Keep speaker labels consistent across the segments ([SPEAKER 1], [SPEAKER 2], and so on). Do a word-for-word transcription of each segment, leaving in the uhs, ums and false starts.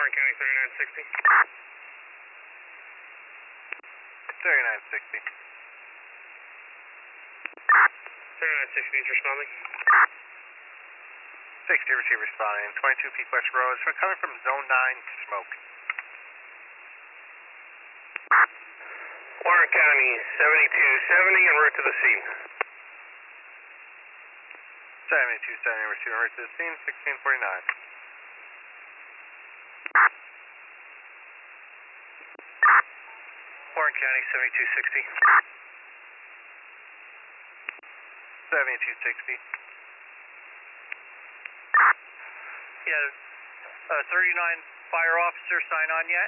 [SPEAKER 1] Warren County thirty-nine sixty.
[SPEAKER 2] thirty-nine sixty.
[SPEAKER 1] thirty-nine sixty is responding.
[SPEAKER 2] sixty receive responding. twenty-two Peak West Road. So coming from zone nine, smoke.
[SPEAKER 1] Warren County seventy-two seventy en route to the scene.
[SPEAKER 2] seventy-two seventy receiving right to the scene, sixteen forty-nine.
[SPEAKER 1] Warren County seventy-two sixty.
[SPEAKER 2] seventy-two sixty.
[SPEAKER 1] Yeah, uh, thirty-nine fire officer sign on yet?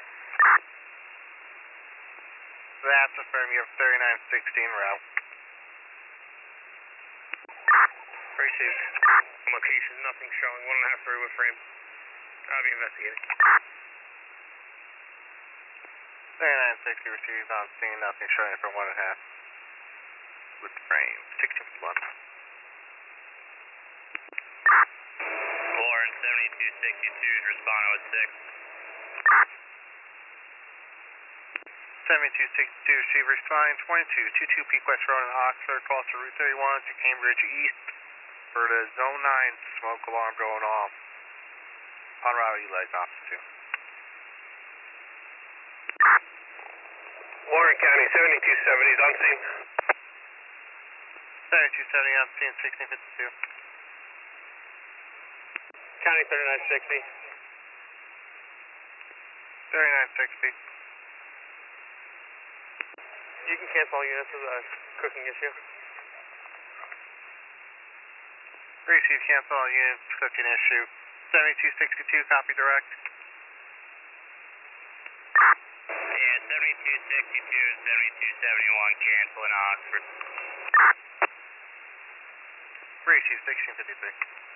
[SPEAKER 2] That's affirm you have thirty-nine sixty en route.
[SPEAKER 1] Received. Location, nothing showing. One and a half three with frame. I'll be investigating.
[SPEAKER 2] thirty-nine sixty received on scene, nothing showing for one and a half. With frame, sixteen one.
[SPEAKER 1] Warren seventy-two sixty-two is responding with six.
[SPEAKER 2] seventy-two sixty-two receive responding, twenty-two twenty-two Peak West Road in Oxford, calls to Route thirty-one to Cambridge East for the zone nine smoke alarm going off. On route, you leg off two.
[SPEAKER 1] Warren County seventy-two seventy is on scene.
[SPEAKER 2] seventy-two seventy on scene, sixteen fifty-two.
[SPEAKER 1] County thirty-nine sixty.
[SPEAKER 2] thirty-nine sixty.
[SPEAKER 1] You can cancel all units for the cooking issue.
[SPEAKER 2] Receive cancel all units, cooking issue. seventy-two sixty-two, copy direct.
[SPEAKER 1] Yeah, seventy-two sixty-two and seventy-two seventy-one cancel in Oxford.
[SPEAKER 2] Receive sixteen fifty-three.